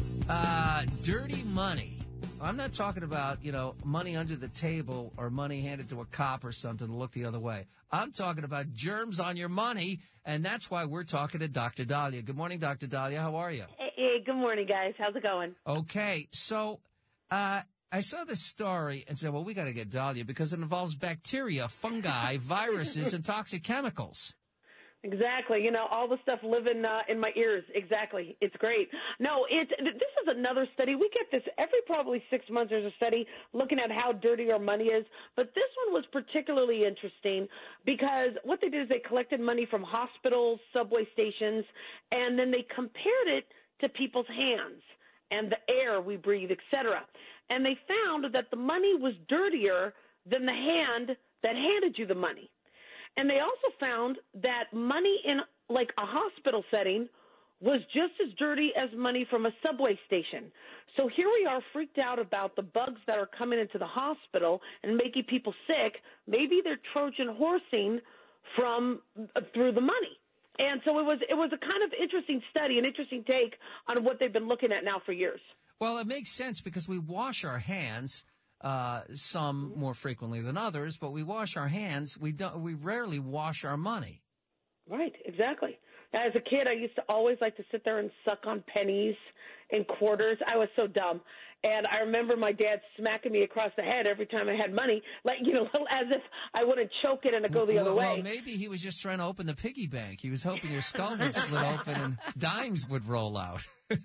Uh, dirty money. I'm not talking about, you know, money under the table or money handed to a cop or something to look the other way. I'm talking about germs on your money, and that's why we're talking to Doctor Dahlia. Good morning, Doctor Dahlia. How are you? Hey, hey, good morning, guys. How's it going? Okay, so uh, I saw this story and said, well, we got to get Dahlia because it involves bacteria, fungi, viruses, and toxic chemicals. Exactly. You know, all the stuff living uh, in my ears. Exactly. It's great. No, it's, this is another study. We get this every probably six months. There's a study looking at how dirty our money is. But this one was particularly interesting because what they did is they collected money from hospitals, subway stations, and then they compared it to people's hands and the air we breathe, et cetera. And they found that the money was dirtier than the hand that handed you the money. And they also found that money in, like, a hospital setting was just as dirty as money from a subway station. So here we are freaked out about the bugs that are coming into the hospital and making people sick. Maybe they're Trojan horsing from uh, through the money. And so it was it was a kind of interesting study, an interesting take on what they've been looking at now for years. Well, it makes sense because we wash our hands. Uh, some more frequently than others, but we wash our hands. We don't. We rarely wash our money. Right, exactly. As a kid, I used to always like to sit there and suck on pennies and quarters. I was so dumb. And I remember my dad smacking me across the head every time I had money, like, you know, as if I wouldn't choke it and it'd go the well, other way. Well, maybe he was just trying to open the piggy bank. He was hoping your skull would split open and dimes would roll out.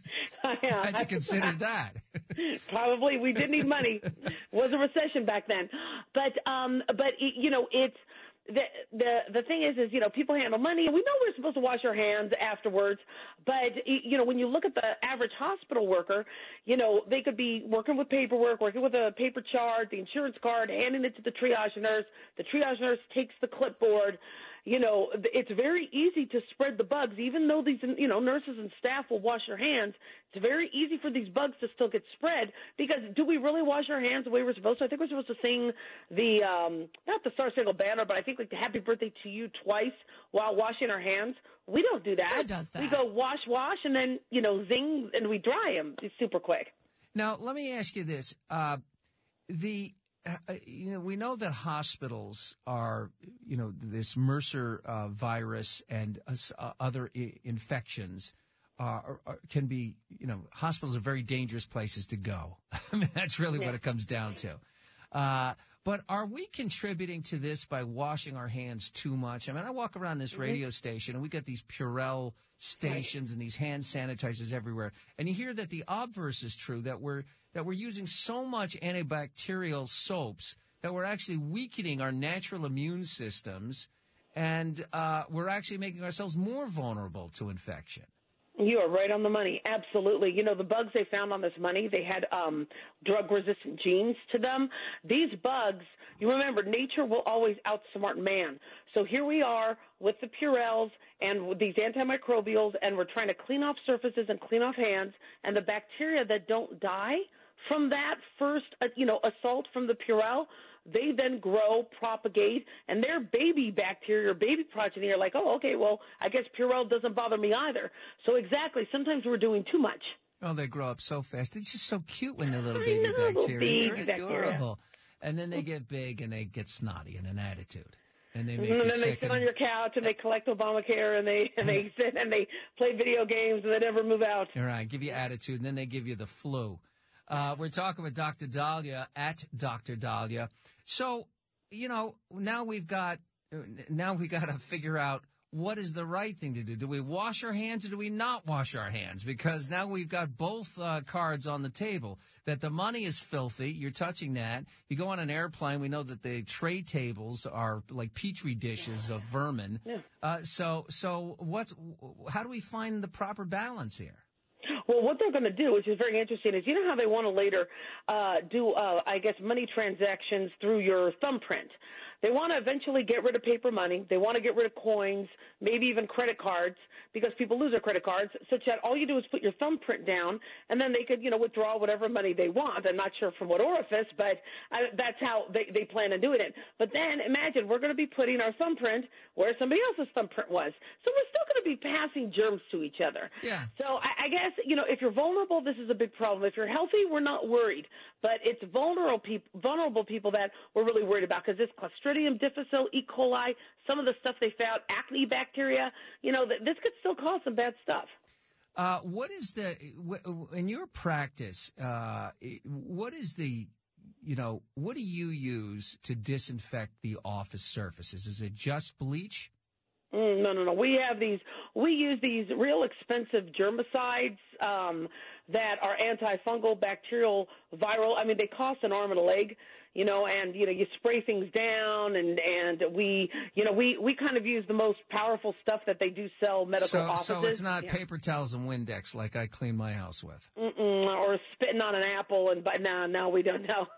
Yeah. How'd you consider that? Probably. We did need money. Was a recession back then. But, um, but you know, it's, the, the, the thing is, is, you know, people handle money. We know we're supposed to wash our hands afterwards. But, you know, when you look at the average hospital worker, you know, they could be working with paperwork, working with a paper chart, the insurance card, handing it to the triage nurse. The triage nurse takes the clipboard. You know, it's very easy to spread the bugs, even though these, you know, nurses and staff will wash their hands. It's very easy for these bugs to still get spread because do we really wash our hands the way we're supposed to? I think we're supposed to sing the, um, not the Star Spangled Banner, but I think like the Happy Birthday to You twice while washing our hands. We don't do that. Who does that? We go wash, wash, and then, you know, zing, and we dry them. It's super quick. Now, let me ask you this. Uh, the... Uh, you know, we know that hospitals are, you know, this Mercer uh, virus and uh, other I- infections uh, are, are, can be, you know, hospitals are very dangerous places to go. I mean, that's really yeah. what it comes down to. Uh, but are we contributing to this by washing our hands too much? I mean, I walk around this mm-hmm. radio station and we got these Purell stations right. and these hand sanitizers everywhere. And you hear that the obverse is true, that we're that we're using so much antibacterial soaps that we're actually weakening our natural immune systems, and uh, we're actually making ourselves more vulnerable to infection. You are right on the money. Absolutely. You know, the bugs they found on this money, they had um, drug-resistant genes to them. These bugs, you remember, nature will always outsmart man. So here we are with the Purells and with these antimicrobials, and we're trying to clean off surfaces and clean off hands, and the bacteria that don't die from that first, uh, you know, assault from the Purell, they then grow, propagate, and their baby bacteria or baby progeny are like, oh, okay, well, I guess Purell doesn't bother me either. So exactly, sometimes we're doing too much. Oh, they grow up so fast. It's just so cute when they're little I baby know, little bacteria. baby They're bacteria. adorable. And then they get big and they get snotty and an attitude. And they make and you then sick. they sit and, on your couch and they collect Obamacare and they and they sit and they play video games and they never move out. All right, give you attitude, and then they give you the flu. Uh, we're talking with Doctor Dahlia at Doctor Dahlia. So, you know, now we've got now we got to figure out what is the right thing to do. Do we wash our hands or do we not wash our hands? Because now we've got both uh, cards on the table. That the money is filthy. You're touching that. You go on an airplane. We know that the tray tables are like petri dishes of vermin. Yeah. Uh, so, so what's how do we find the proper balance here? Well, what they're going to do, which is very interesting, is you know how they want to later uh, do, uh, I guess, money transactions through your thumbprint. They want to eventually get rid of paper money. They want to get rid of coins, maybe even credit cards, because people lose their credit cards, such that all you do is put your thumbprint down, and then they could, you know, withdraw whatever money they want. I'm not sure from what orifice, but uh, that's how they, they plan on doing it. But then imagine we're going to be putting our thumbprint where somebody else's thumbprint was. So we're still going to be passing germs to each other. Yeah. So I, I guess, you know, if you're vulnerable, this is a big problem. If you're healthy, we're not worried. But it's vulnerable people, vulnerable people that we're really worried about because this Clostridium difficile, E. coli, some of the stuff they found, acne bacteria, you know, this could still cause some bad stuff. Uh, what is the, in your practice, uh, what is the, you know, what do you use to disinfect the office surfaces? Is it just bleach? Mm, no, no, no. We have these, we use these real expensive germicides um, that are antifungal, bacterial, viral. I mean, they cost an arm and a leg, you know, and, you know, you spray things down and, and we, you know, we, we kind of use the most powerful stuff that they do sell medical so, offices. So it's not yeah. paper towels and Windex like I clean my house with. Mm-mm, or spitting on an apple and, but no, no, we don't know.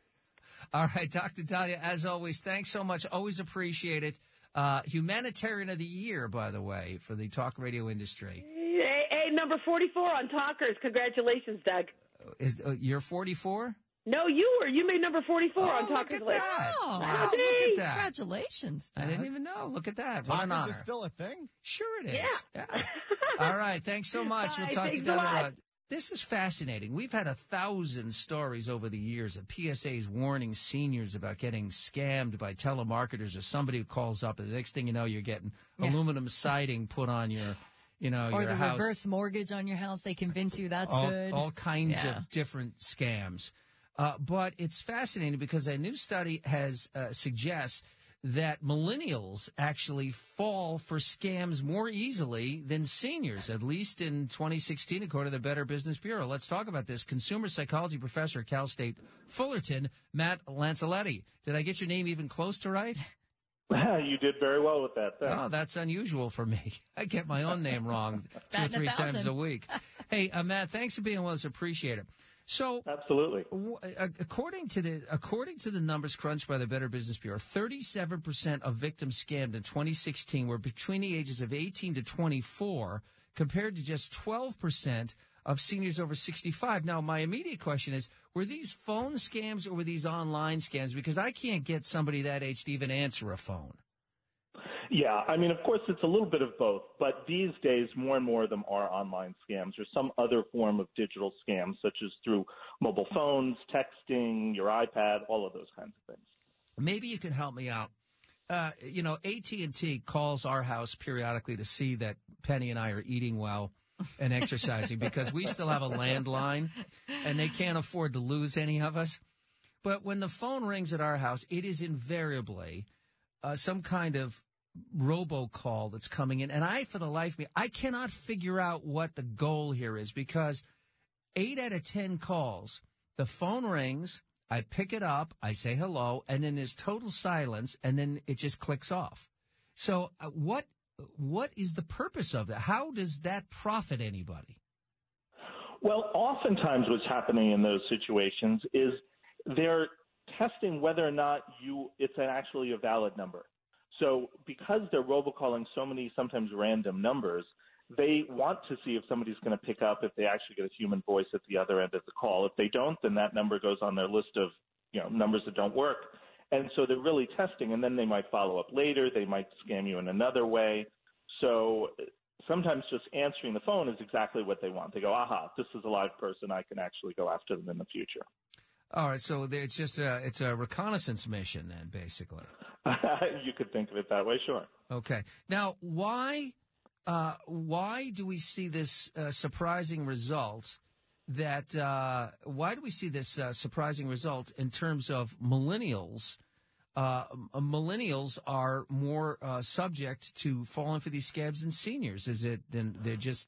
All right, Doctor Dahlia, as always, thanks so much. Always appreciate it. Uh, Humanitarian of the Year, by the way, for the talk radio industry. Hey, hey number forty-four on Talkers. Congratulations, Doug. Is uh, you're forty-four? No, you were. You made number forty-four oh, on Talkers list. Oh, wow, wow. Look at that. Congratulations, Doug. I didn't even know. Look at that. What an Talkers honor. is still a thing? Sure it is. Yeah. yeah. All right. Thanks so much. We'll Bye. talk Thanks to you down a the lot. road. This is fascinating. We've had a thousand stories over the years of P S As warning seniors about getting scammed by telemarketers or somebody who calls up, and the next thing you know, you're getting Yeah. aluminum siding put on your, you know, Or your the house. reverse mortgage on your house. They convince you that's all, good. all kinds Yeah. of different scams. Uh, but it's fascinating because a new study has uh, suggests that millennials actually fall for scams more easily than seniors, at least in twenty sixteen, according to the Better Business Bureau. Let's talk about this. Consumer psychology professor at Cal State Fullerton, Matt Lancelletti. Did I get your name even close to right? You did very well with that. Thanks. Oh, that's unusual for me. I get my own name wrong two or Batting a three thousand. times a week. Hey, uh, Matt, thanks for being with us. Appreciate it. So, absolutely. W- according to the according to the numbers crunched by the Better Business Bureau, thirty-seven percent of victims scammed in twenty sixteen were between the ages of eighteen to twenty-four, compared to just twelve percent of seniors over sixty-five. Now, my immediate question is, were these phone scams or were these online scams? Because I can't get somebody that age to even answer a phone. Yeah, I mean, of course, it's a little bit of both, but these days, more and more of them are online scams or some other form of digital scams, such as through mobile phones, texting, your iPad, all of those kinds of things. Maybe you can help me out. Uh, you know, A T and T calls our house periodically to see that Penny and I are eating well and exercising because we still have a landline and they can't afford to lose any of us. But when the phone rings at our house, it is invariably uh, some kind of robocall that's coming in. And I, for the life of me, I cannot figure out what the goal here is because eight out of ten calls, the phone rings, I pick it up, I say hello, and then there's total silence, and then it just clicks off. So uh, what what is the purpose of that? How does that profit anybody? Well, oftentimes what's happening in those situations is they're testing whether or not you it's an actually a valid number. So because they're robocalling so many sometimes random numbers, they want to see if somebody's going to pick up, if they actually get a human voice at the other end of the call. If they don't, then that number goes on their list of, you know, numbers that don't work. And so they're really testing, and then they might follow up later. They might scam you in another way. So sometimes just answering the phone is exactly what they want. They go, aha, this is a live person. I can actually go after them in the future. All right, so it's just a, it's a reconnaissance mission then, basically. You could think of it that way, sure. Okay. Now, why uh, why do we see this uh, surprising result that uh, why do we see this uh, surprising result in terms of millennials? Uh, millennials are more uh, subject to falling for these scams than seniors. Is it then they're just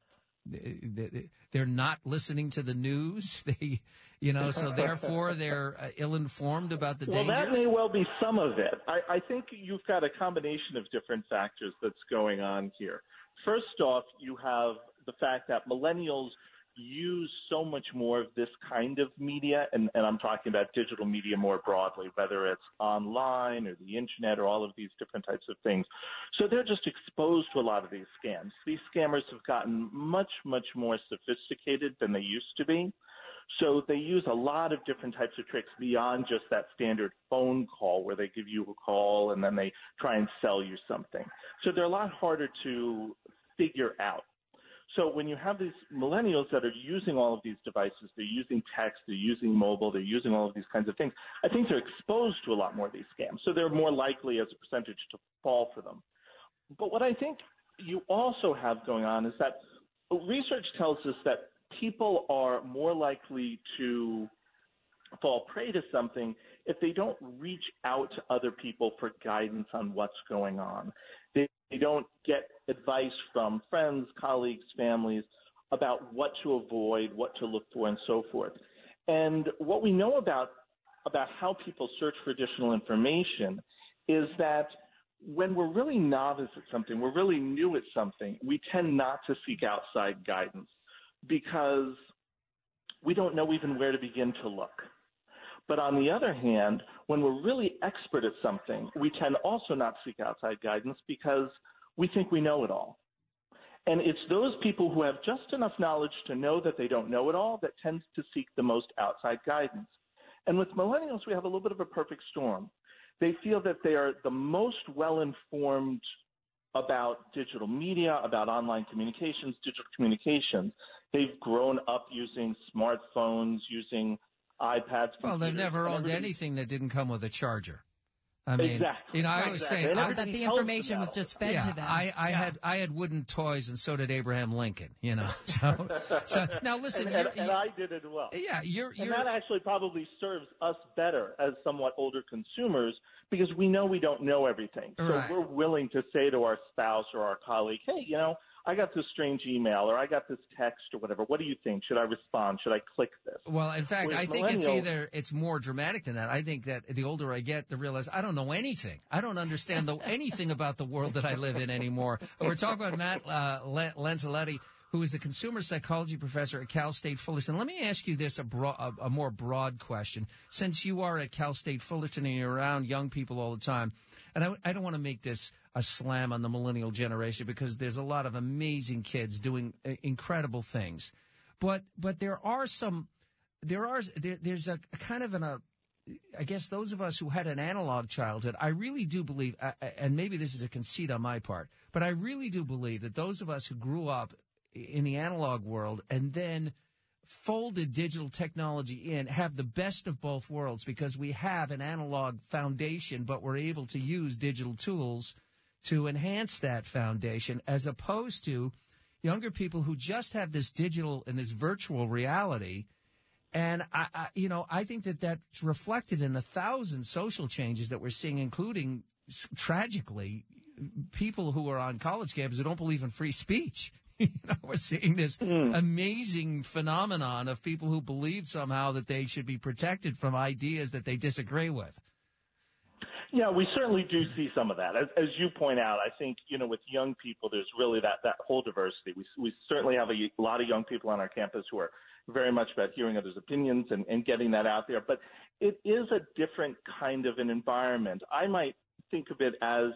they're not listening to the news? They, you know, so therefore they're uh, ill-informed about the well, dangers? Well, that may well be some of it. I, I think you've got a combination of different factors that's going on here. First off, you have the fact that millennials use so much more of this kind of media, and, and I'm talking about digital media more broadly, whether it's online or the internet or all of these different types of things. So they're just exposed to a lot of these scams. These scammers have gotten much, much more sophisticated than they used to be. So they use a lot of different types of tricks beyond just that standard phone call where they give you a call and then they try and sell you something. So they're a lot harder to figure out. So when you have these millennials that are using all of these devices, they're using text, they're using mobile, they're using all of these kinds of things, I think they're exposed to a lot more of these scams. So they're more likely as a percentage to fall for them. But what I think you also have going on is that research tells us that people are more likely to fall prey to something if they don't reach out to other people for guidance on what's going on. They, they don't get advice from friends, colleagues, families about what to avoid, what to look for, and so forth. And what we know about about how people search for additional information is that when we're really novice at something, we're really new at something, we tend not to seek outside guidance because we don't know even where to begin to look. But on the other hand, when we're really expert at something, we tend also not to seek outside guidance because we think we know it all. And it's those people who have just enough knowledge to know that they don't know it all that tend to seek the most outside guidance. And with millennials, we have a little bit of a perfect storm. They feel that they are the most well-informed about digital media, about online communications, digital communications. They've grown up using smartphones, using iPads. Well, they've never owned anything that didn't come with a charger. I mean, exactly. you know, I was exactly. saying I, that the information was just fed yeah, to them. I, I yeah. had I had wooden toys, and so did Abraham Lincoln. You know, so, so now listen, and, you're, and, and you're, I did as well. Yeah, you're, you're, and that actually probably serves us better as somewhat older consumers because we know we don't know everything. So right. we're willing to say to our spouse or our colleague, hey, you know, I got this strange email or I got this text or whatever. What do you think? Should I respond? Should I click this? Well, in fact, Whereas I think it's either it's more dramatic than that. I think that the older I get, the realize I don't know anything. I don't understand the, anything about the world that I live in anymore. We're talking about Matt uh, Lanzaletti, who is a consumer psychology professor at Cal State Fullerton. Let me ask you this, a, bro- a, a more broad question. Since you are at Cal State Fullerton and you're around young people all the time, and I, I don't want to make this a slam on the millennial generation because there's a lot of amazing kids doing uh, incredible things. But but there are some, there are, there, there's a, a kind of an, a, I guess those of us who had an analog childhood, I really do believe, uh, and maybe this is a conceit on my part, but I really do believe that those of us who grew up in the analog world and then folded digital technology in have the best of both worlds because we have an analog foundation, but we're able to use digital tools to enhance that foundation as opposed to younger people who just have this digital and this virtual reality. And, I, I, you know, I think that that's reflected in a thousand social changes that we're seeing, including, tragically, people who are on college campuses who don't believe in free speech. You know, we're seeing this mm. amazing phenomenon of people who believe somehow that they should be protected from ideas that they disagree with. Yeah, we certainly do see some of that. As, as you point out, I think, you know, with young people, there's really that, that whole diversity. We, we certainly have a, a lot of young people on our campus who are very much about hearing others' opinions and, and getting that out there. But it is a different kind of an environment. I might think of it as,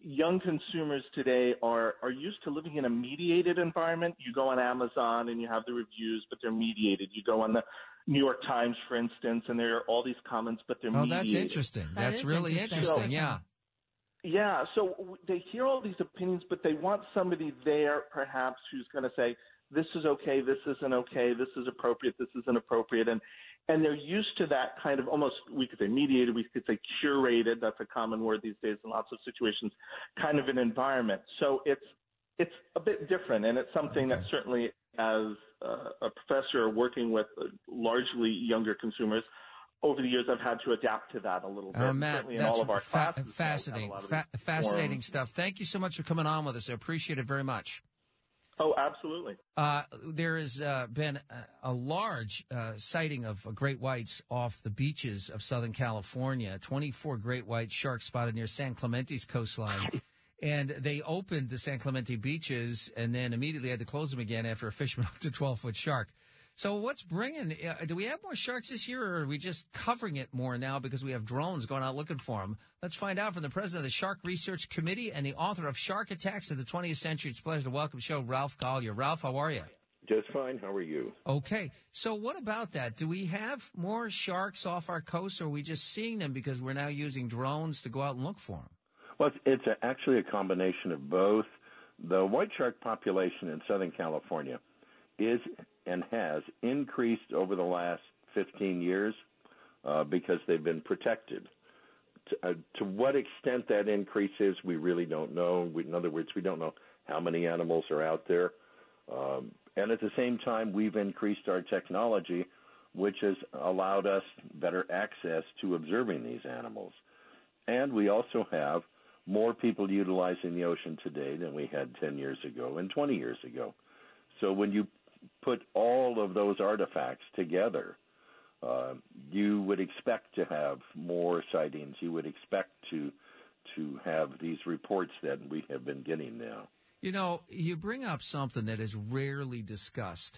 young consumers today are, are used to living in a mediated environment. You go on Amazon and you have the reviews, but they're mediated. You go on the New York Times, for instance, and there are all these comments, but they're oh, mediated. that's interesting. That that's is really interesting. interesting. So, yeah. Yeah, so w- they hear all these opinions, but they want somebody there, perhaps, who's going to say, this is okay, this isn't okay, this is appropriate, this isn't appropriate. And and they're used to that kind of almost, we could say mediated, we could say curated, that's a common word these days in lots of situations, kind of an environment. So it's it's a bit different, and it's something okay. that certainly as uh, a professor working with largely younger consumers, over the years I've had to adapt to that a little bit. Uh, Matt, certainly in that's all of our fa- classes. fascinating, fa- fascinating stuff. Thank you so much for coming on with us. I appreciate it very much. Oh, absolutely. Uh, there has uh, been a, a large uh, sighting of uh, great whites off the beaches of Southern California. twenty-four great white sharks spotted near San Clemente's coastline. And they opened the San Clemente beaches and then immediately had to close them again after a fisherman hooked a twelve-foot shark. So what's bringing uh, – do we have more sharks this year, or are we just covering it more now because we have drones going out looking for them? Let's find out from the president of the Shark Research Committee and the author of Shark Attacks of the twentieth Century. It's a pleasure to welcome show Ralph Collier. Ralph, how are you? Just fine. How are you? Okay. So what about that? Do we have more sharks off our coast, or are we just seeing them because we're now using drones to go out and look for them? Well, it's a, actually a combination of both. The white shark population in Southern California is and has increased over the last fifteen years uh, because they've been protected. To, uh, to what extent that increases, we really don't know. We, in other words, we don't know how many animals are out there. Um, and at the same time, we've increased our technology, which has allowed us better access to observing these animals. And we also have more people utilizing the ocean today than we had ten years ago and twenty years ago. So when you put all of those artifacts together, uh, you would expect to have more sightings. You would expect to to have these reports that we have been getting now. You know, you bring up something that is rarely discussed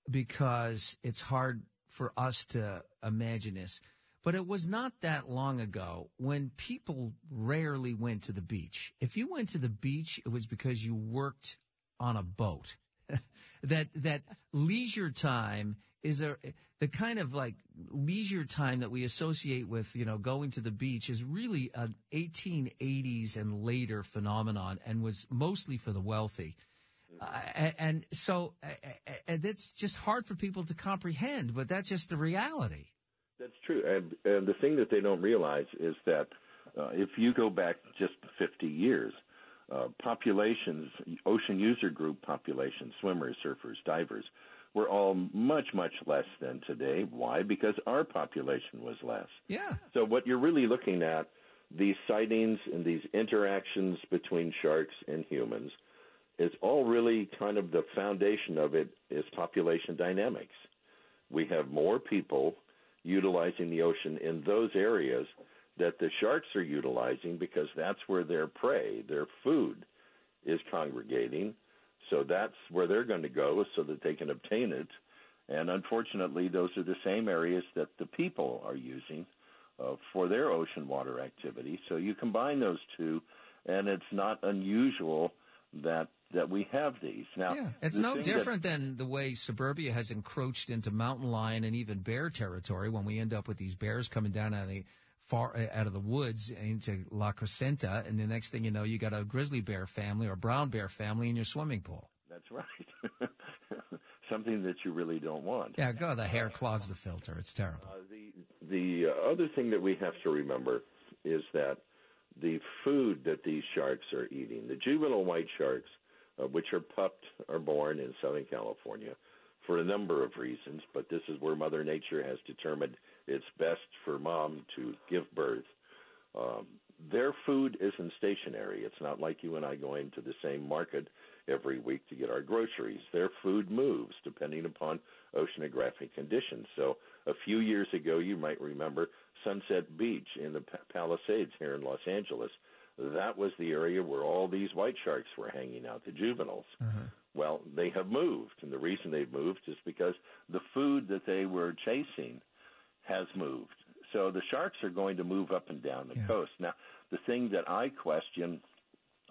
because it's hard for us to imagine this. But it was not that long ago when people rarely went to the beach. If you went to the beach, it was because you worked on a boat. that that leisure time is a the kind of like leisure time that we associate with, you know, going to the beach is really an eighteen eighties and later phenomenon, and was mostly for the wealthy. Uh, and, and so uh, and it's just hard for people to comprehend, but that's just the reality. That's true. And, and the thing that they don't realize is that uh, if you go back just fifty years, uh, populations, ocean user group populations, swimmers, surfers, divers, were all much, much less than today. Why? Because our population was less. Yeah. So what you're really looking at, these sightings and these interactions between sharks and humans, is all really kind of the foundation of it is population dynamics. We have more people utilizing the ocean in those areas that the sharks are utilizing because that's where their prey, their food, is congregating. So that's where they're going to go so that they can obtain it. And unfortunately, those are the same areas that the people are using uh, for their ocean water activity. So you combine those two, and it's not unusual that that we have these. Now, yeah, it's no different that, than the way suburbia has encroached into mountain lion and even bear territory when we end up with these bears coming down out of the far out of the woods into La Crescenta, and the next thing you know, you got a grizzly bear family or brown bear family in your swimming pool. That's right. Something that you really don't want. Yeah, go. The hair clogs the filter. It's terrible. Uh, the the uh, other thing that we have to remember is that the food that these sharks are eating, the juvenile white sharks, uh, which are pupped, are born in Southern California for a number of reasons, but this is where Mother Nature has determined it's best for mom to give birth. Um, their food isn't stationary. It's not like you and I going to the same market every week to get our groceries. Their food moves depending upon oceanographic conditions. So a few years ago, you might remember Sunset Beach in the Palisades here in Los Angeles. That was the area where all these white sharks were hanging out, the juveniles. Uh-huh. Well, they have moved, and the reason they've moved is because the food that they were chasing has moved. So the sharks are going to move up and down the yeah. coast. Now, the thing that I question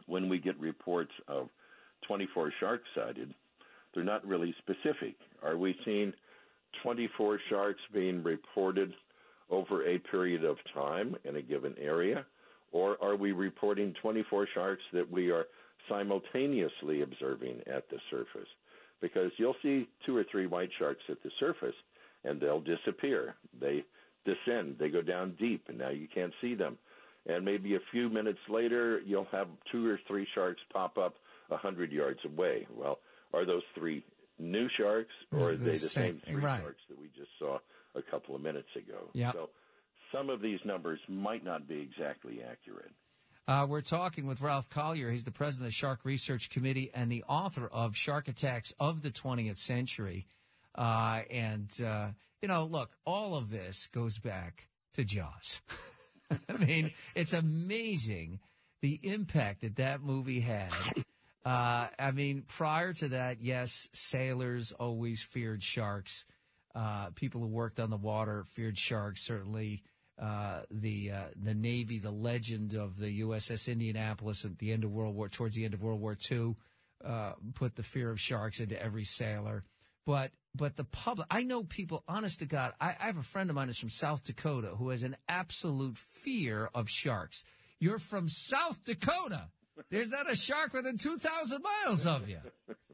when we get reports of twenty-four sharks sighted, they're not really specific. Are we seeing twenty-four sharks being reported over a period of time in a given area? Or are we reporting twenty-four sharks that we are simultaneously observing at the surface? Because you'll see two or three white sharks at the surface, and they'll disappear. They descend. They go down deep, and now you can't see them. And maybe a few minutes later, you'll have two or three sharks pop up one hundred yards away. Well, are those three new sharks, or are they the same, same three right. sharks that we just saw a couple of minutes ago? Yep. So some of these numbers might not be exactly accurate. Uh, we're talking with Ralph Collier. He's the president of the Shark Research Committee and the author of Shark Attacks of the twentieth Century. Uh, and, uh, you know, look, all of this goes back to Jaws. I mean, it's amazing the impact that that movie had. Uh, I mean, prior to that, yes, sailors always feared sharks. Uh, people who worked on the water feared sharks, certainly. Uh, the uh, the Navy, the legend of the U S S Indianapolis at the end of World War, towards the end of World War Two, uh, put the fear of sharks into every sailor. But but the public, I know people, honest to God, I, I have a friend of mine who's from South Dakota who has an absolute fear of sharks. You're from South Dakota. There's not a shark within two thousand miles of you.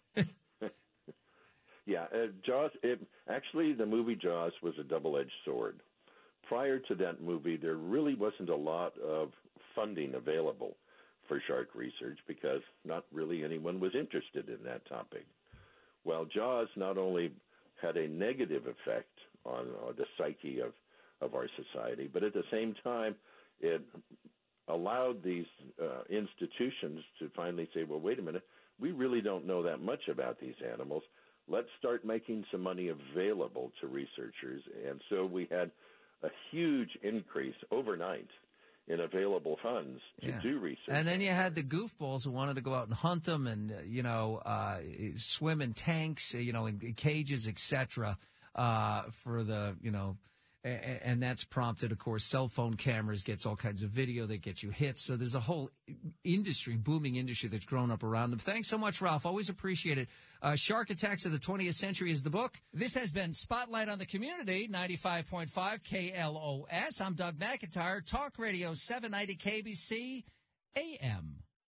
Yeah, uh, Jaws, it, actually the movie Jaws was a double-edged sword. Prior to that movie, there really wasn't a lot of funding available for shark research because not really anyone was interested in that topic. Well, Jaws not only had a negative effect on uh, the psyche of, of our society, but at the same time, it allowed these uh, institutions to finally say, well, wait a minute, we really don't know that much about these animals. Let's start making some money available to researchers. And so we had a huge increase overnight in available funds to yeah. do research. And then you had the goofballs who wanted to go out and hunt them and, uh, you know, uh, swim in tanks, uh, you know, in, in cages, et cetera, uh, for the, you know, and, and that's prompted, of course, cell phone cameras gets all kinds of video that get you hits. So there's a whole industry, booming industry that's grown up around them. Thanks so much, Ralph. Always appreciate it. Uh, Shark Attacks of the twentieth Century is the book. This has been Spotlight on the Community, ninety-five point five K L O S. I'm Doug McIntyre, Talk Radio seven ninety K B C A M.